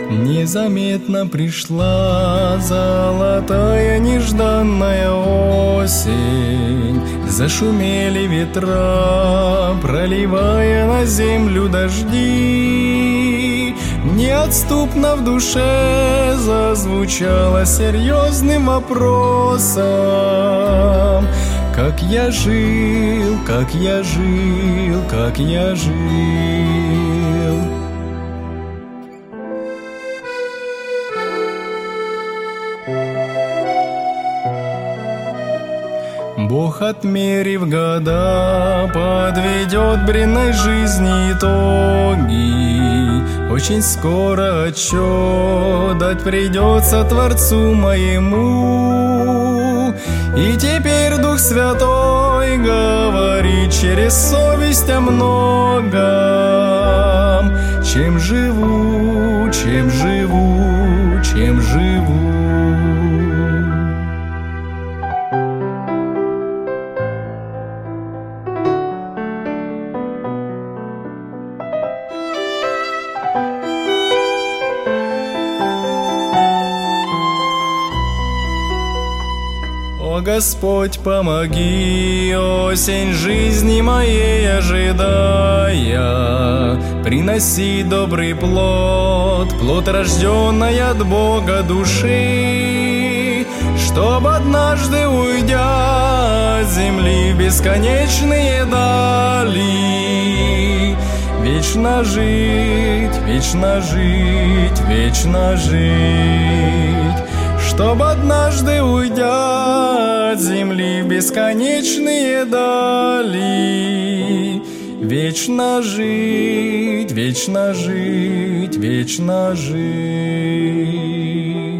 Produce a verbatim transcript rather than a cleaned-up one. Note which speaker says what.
Speaker 1: Незаметно пришла золотая нежданная осень. Зашумели ветра, проливая на землю дожди. Неотступно в душе зазвучало серьезным вопросом: как я жил, как я жил, как я жил. Бог, отмерив года, подведет бренной жизни итоги. Очень скоро отчет дать придется Творцу моему. И теперь Дух Святой говорит через совесть о многом. Чем живу, чем живу, чем живу. О Господь, помоги, осень жизни моей ожидая, приноси добрый плод, плод, рожденный от Бога души, чтоб однажды, уйдя от земли в бесконечные дали, вечно жить, вечно жить, вечно жить. Чтоб однажды, уйдя от земли в бесконечные дали, вечно жить, вечно жить, вечно жить.